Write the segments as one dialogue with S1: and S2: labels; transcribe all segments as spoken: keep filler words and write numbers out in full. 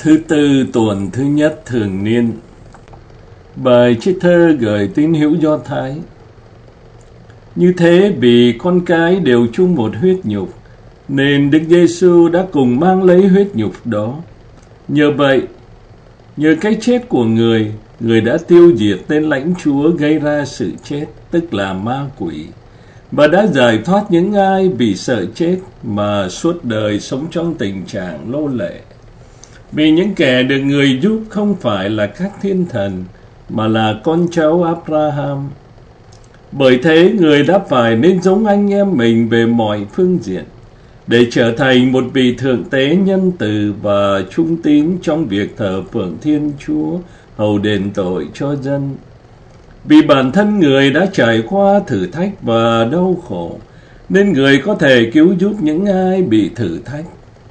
S1: Thứ tư tuần thứ nhất thường niên. Bài trích thơ gửi tín hữu Do Thái. Như thế vì con cái đều chung một huyết nhục, nên Đức Giêsu đã cùng mang lấy huyết nhục đó. Nhờ vậy, nhờ cái chết của người, người đã tiêu diệt tên lãnh chúa gây ra sự chết, tức là ma quỷ, và đã giải thoát những ai vì sợ chết mà suốt đời sống trong tình trạng nô lệ. Vì những kẻ được người giúp không phải là các thiên thần, mà là con cháu Abraham. Bởi thế, người đã phải nên giống anh em mình về mọi phương diện, để trở thành một vị thượng tế nhân từ và trung tín trong việc thờ phượng Thiên Chúa, hầu đền tội cho dân. Vì bản thân người đã trải qua thử thách và đau khổ, nên người có thể cứu giúp những ai bị thử thách.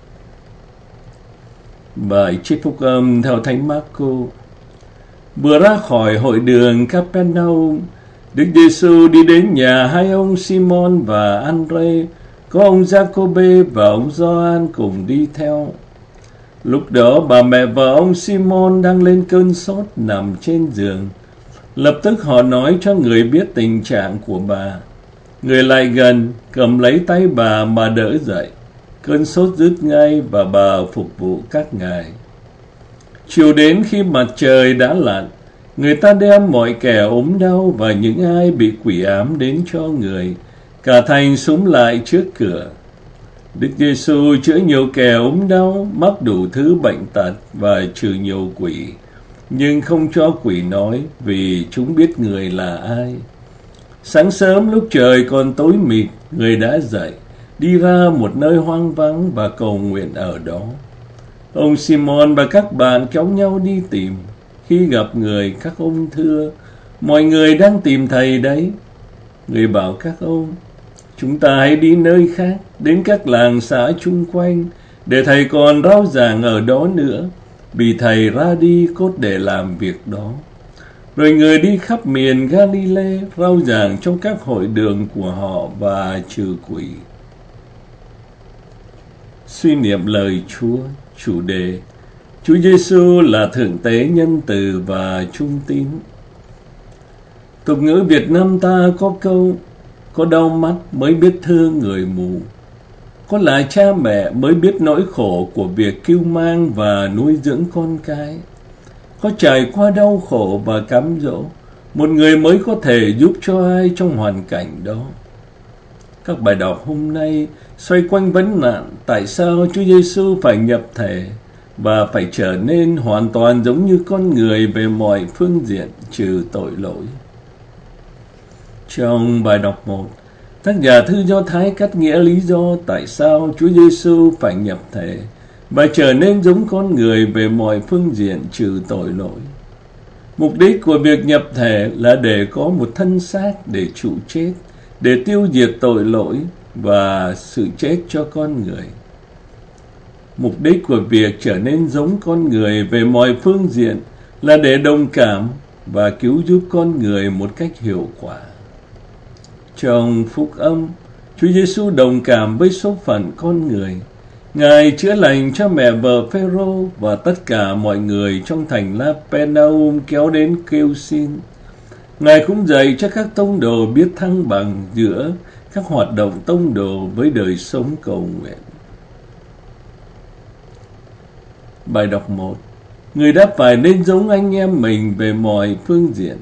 S1: Bài trích phúc âm theo Thánh Marco. Vừa ra khỏi hội đường Capernaum, Đức Giêsu đi đến nhà hai ông Simon và Andre, có ông Giacôbê và ông Gioan cùng đi theo. Lúc đó bà mẹ và ông Simon đang lên cơn sốt nằm trên giường. Lập tức họ nói cho người biết tình trạng của bà. Người lại gần, cầm lấy tay bà mà đỡ dậy. Cơn sốt dứt ngay và bà phục vụ các ngài. Chiều đến khi mặt trời đã lặn, người ta đem mọi kẻ ốm đau và những ai bị quỷ ám đến cho người. Cả thành xúm lại trước cửa. Đức Giêsu chữa nhiều kẻ ốm đau, mắc đủ thứ bệnh tật và trừ nhiều quỷ, nhưng không cho quỷ nói, vì chúng biết người là ai. Sáng sớm lúc trời còn tối mịt, người đã dậy, đi ra một nơi hoang vắng và cầu nguyện ở đó. Ông Simon và các bạn kéo nhau đi tìm. Khi gặp người, các ông thưa: mọi người đang tìm thầy đấy. Người bảo các ông: chúng ta hãy đi nơi khác, đến các làng xã chung quanh, để thầy còn rao giảng ở đó nữa, vì thầy ra đi cốt để làm việc đó. Rồi người đi khắp miền Galilee, rao giảng trong các hội đường của họ và trừ quỷ. Suy niệm lời Chúa. Chủ đề: Chúa Giêsu là thượng tế nhân từ và trung tín. Tục ngữ Việt Nam ta có câu: có đau mắt mới biết thương người mù. Có là cha mẹ mới biết nỗi khổ của việc cưu mang và nuôi dưỡng con cái. Có trải qua đau khổ và cám dỗ, một người mới có thể giúp cho ai trong hoàn cảnh đó. Các bài đọc hôm nay xoay quanh vấn nạn tại sao Chúa Giêsu phải nhập thể và phải trở nên hoàn toàn giống như con người về mọi phương diện trừ tội lỗi. Trong bài đọc một, tác giả thư Do Thái cắt nghĩa lý do tại sao Chúa Giêsu phải nhập thể và trở nên giống con người về mọi phương diện trừ tội lỗi. Mục đích của việc nhập thể là để có một thân xác để chịu chết, để tiêu diệt tội lỗi và sự chết cho con người. Mục đích của việc trở nên giống con người về mọi phương diện là để đồng cảm và cứu giúp con người một cách hiệu quả. Trong phúc âm, Chúa Giêsu đồng cảm với số phận con người. Ngài chữa lành cho mẹ vợ Phêrô và tất cả mọi người trong thành Capernaum kéo đến kêu xin. Ngài cũng dạy cho các tông đồ biết thăng bằng giữa các hoạt động tông đồ với đời sống cầu nguyện. Bài đọc một. Người đã phải nên giống anh em mình về mọi phương diện.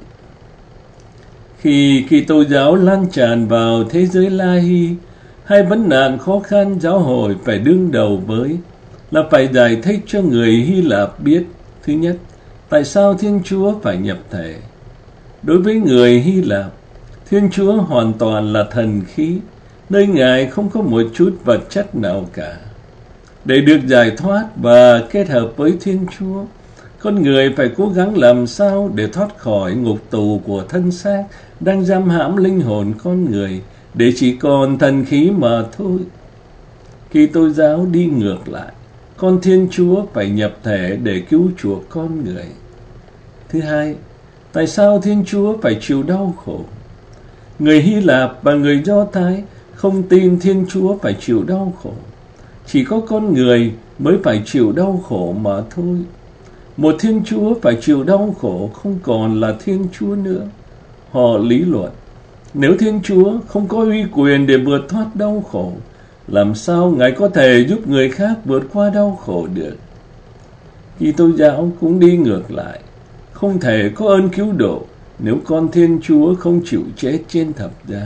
S1: Khi Kitô giáo lan tràn vào thế giới La-hí, hai vấn nạn khó khăn giáo hội phải đương đầu với là phải giải thích cho người Hy Lạp biết: thứ nhất, tại sao Thiên Chúa phải nhập thể. Đối với người Hy Lạp, Thiên Chúa hoàn toàn là thần khí, nơi Ngài không có một chút vật chất nào cả. Để được giải thoát và kết hợp với Thiên Chúa, con người phải cố gắng làm sao để thoát khỏi ngục tù của thân xác đang giam hãm linh hồn con người, để chỉ còn thần khí mà thôi. Kitô giáo đi ngược lại, con Thiên Chúa phải nhập thể để cứu chuộc con người. Thứ hai, tại sao Thiên Chúa phải chịu đau khổ? Người Hy Lạp và người Do Thái không tin Thiên Chúa phải chịu đau khổ. Chỉ có con người mới phải chịu đau khổ mà thôi. Một Thiên Chúa phải chịu đau khổ không còn là Thiên Chúa nữa. Họ lý luận, nếu Thiên Chúa không có uy quyền để vượt thoát đau khổ, làm sao Ngài có thể giúp người khác vượt qua đau khổ được? Kitô giáo cũng đi ngược lại, không thể có ơn cứu độ nếu con Thiên Chúa không chịu chết trên thập giá.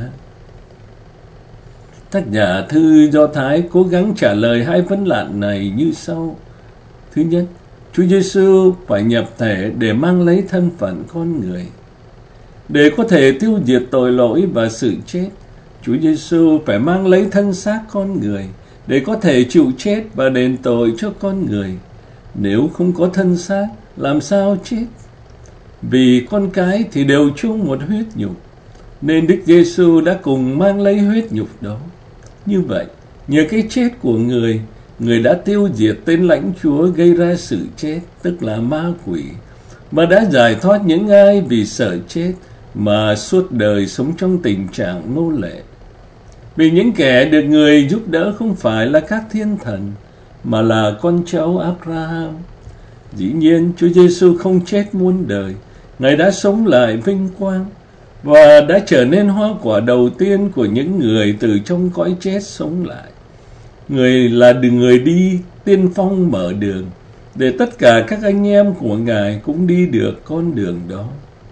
S1: Tác giả thư Do Thái cố gắng trả lời hai vấn nạn này như sau. Thứ nhất, Chúa Giêsu phải nhập thể để mang lấy thân phận con người. Để có thể tiêu diệt tội lỗi và sự chết, Chúa Giêsu phải mang lấy thân xác con người để có thể chịu chết và đền tội cho con người. Nếu không có thân xác, làm sao chết? Vì con cái thì đều chung một huyết nhục, nên Đức Giêsu đã cùng mang lấy huyết nhục đó. Như vậy, nhờ cái chết của người, người đã tiêu diệt tên lãnh chúa gây ra sự chết, tức là ma quỷ, mà đã giải thoát những ai vì sợ chết mà suốt đời sống trong tình trạng nô lệ. Vì những kẻ được người giúp đỡ không phải là các thiên thần, mà là con cháu Abraham. Dĩ nhiên, Chúa Giêsu không chết muôn đời, Ngài đã sống lại vinh quang và đã trở nên hoa quả đầu tiên của những người từ trong cõi chết sống lại. Người là người đi tiên phong mở đường, để tất cả các anh em của Ngài cũng đi được con đường đó.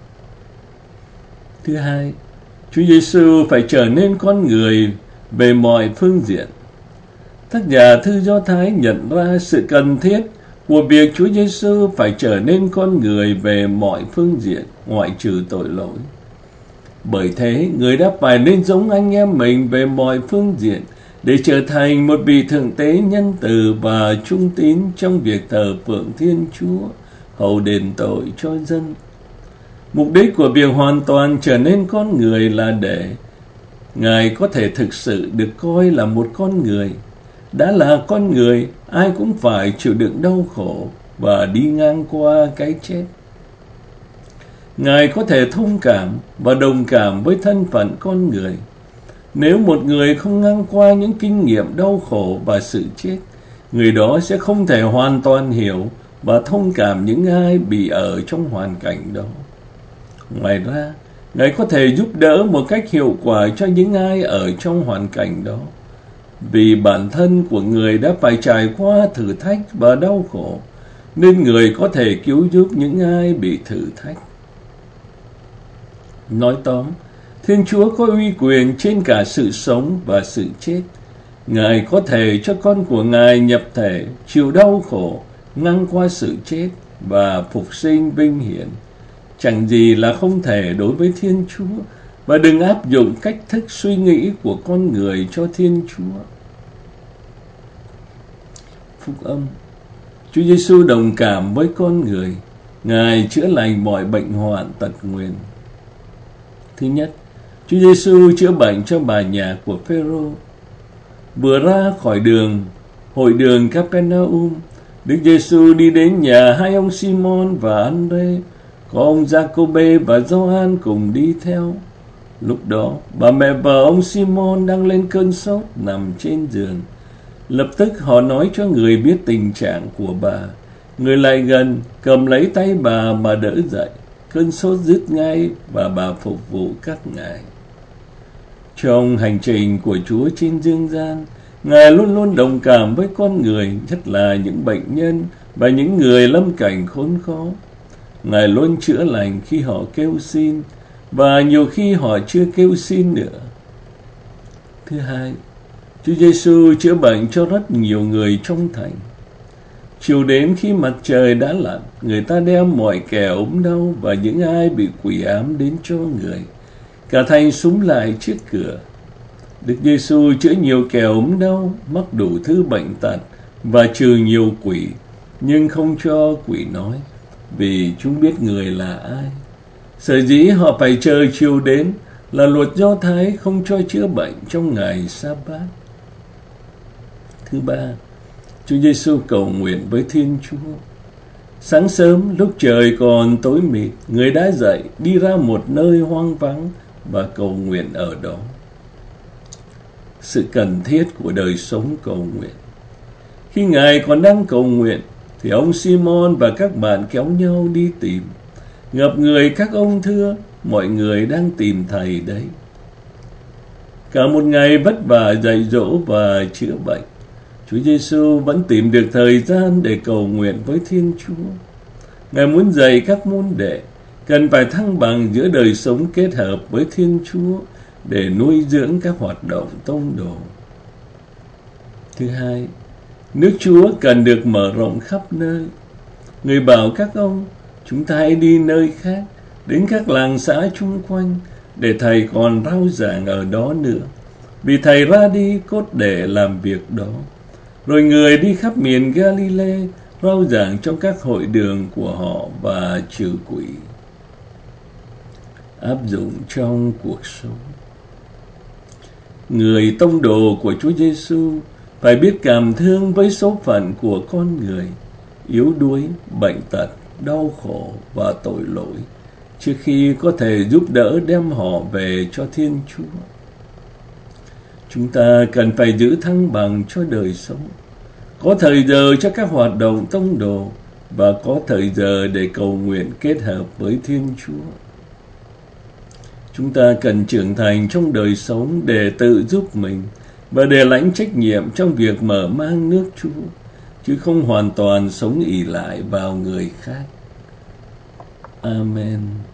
S1: Thứ hai, Chúa Giêsu phải trở nên con người về mọi phương diện. Tác giả thư Do Thái nhận ra sự cần thiết của việc Chúa Giêsu phải trở nên con người về mọi phương diện, ngoại trừ tội lỗi. Bởi thế, người đã phải nên giống anh em mình về mọi phương diện để trở thành một vị thượng tế nhân từ và trung tín trong việc thờ phượng Thiên Chúa, hầu đền tội cho dân. Mục đích của việc hoàn toàn trở nên con người là để Ngài có thể thực sự được coi là một con người. Đã là con người, ai cũng phải chịu đựng đau khổ và đi ngang qua cái chết. Ngài có thể thông cảm và đồng cảm với thân phận con người. Nếu một người không ngang qua những kinh nghiệm đau khổ và sự chết, người đó sẽ không thể hoàn toàn hiểu và thông cảm những ai bị ở trong hoàn cảnh đó. Ngoài ra, Ngài có thể giúp đỡ một cách hiệu quả cho những ai ở trong hoàn cảnh đó, vì bản thân của người đã phải trải qua thử thách và đau khổ, nên người có thể cứu giúp những ai bị thử thách. Nói tóm, Thiên Chúa có uy quyền trên cả sự sống và sự chết. Ngài có thể cho con của Ngài nhập thể, chịu đau khổ, ngang qua sự chết và phục sinh vinh hiển. Chẳng gì là không thể đối với Thiên Chúa, và đừng áp dụng cách thức suy nghĩ của con người cho Thiên Chúa. Phúc âm. Chúa Giêsu đồng cảm với con người. Ngài chữa lành mọi bệnh hoạn tật nguyền. Thứ nhất, Chúa Giêsu chữa bệnh cho bà nhà của Phêrô. Vừa ra khỏi đường, hội đường Capernaum, Đức Giêsu đi đến nhà hai ông Simon và Andre, có ông Giacôbê và Gioan cùng đi theo. Lúc đó, bà mẹ vợ ông Simon đang lên cơn sốt nằm trên giường. Lập tức họ nói cho người biết tình trạng của bà. Người lại gần, cầm lấy tay bà mà đỡ dậy. Cơn sốt dứt ngay và bà phục vụ các ngài. Trong hành trình của Chúa trên dương gian, Ngài luôn luôn đồng cảm với con người, nhất là những bệnh nhân và những người lâm cảnh khốn khó. Ngài luôn chữa lành khi họ kêu xin, và nhiều khi họ chưa kêu xin nữa. Thứ hai, Chúa Giêsu chữa bệnh cho rất nhiều người trong thành. Chiều đến khi mặt trời đã lặn, người ta đem mọi kẻ ốm đau và những ai bị quỷ ám đến cho người. Cả thành súng lại trước cửa. Đức Giêsu chữa nhiều kẻ ốm đau, mắc đủ thứ bệnh tật và trừ nhiều quỷ, nhưng không cho quỷ nói, vì chúng biết người là ai. Sở dĩ họ phải chờ chiều đến là luật Do Thái không cho chữa bệnh trong ngày Sa-bát. Thứ ba, Chúa Giêsu cầu nguyện với Thiên Chúa. Sáng sớm, lúc trời còn tối mịt, người đã dậy, đi ra một nơi hoang vắng và cầu nguyện ở đó. Sự cần thiết của đời sống cầu nguyện. Khi Ngài còn đang cầu nguyện, thì ông Simon và các bạn kéo nhau đi tìm. Gặp người, các ông thưa, mọi người đang tìm Thầy đấy. Cả một ngày vất vả dạy dỗ và chữa bệnh, Chúa Giêsu vẫn tìm được thời gian để cầu nguyện với Thiên Chúa. Ngài muốn dạy các môn đệ cần phải thăng bằng giữa đời sống kết hợp với Thiên Chúa để nuôi dưỡng các hoạt động tông đồ. Thứ hai, nước Chúa cần được mở rộng khắp nơi. Người bảo các ông, chúng ta hãy đi nơi khác, đến các làng xã chung quanh, để Thầy còn rao giảng ở đó nữa. Vì Thầy ra đi cốt để làm việc đó. Rồi người đi khắp miền Galilee, rao giảng trong các hội đường của họ và trừ quỷ. Áp dụng trong cuộc sống. Người tông đồ của Chúa Giêsu phải biết cảm thương với số phận của con người, yếu đuối, bệnh tật, đau khổ và tội lỗi, trước khi có thể giúp đỡ đem họ về cho Thiên Chúa. Chúng ta cần phải giữ thăng bằng cho đời sống, có thời giờ cho các hoạt động tông đồ và có thời giờ để cầu nguyện kết hợp với Thiên Chúa. Chúng ta cần trưởng thành trong đời sống để tự giúp mình và để lãnh trách nhiệm trong việc mở mang nước Chúa, chứ không hoàn toàn sống ỷ lại vào người khác. Amen.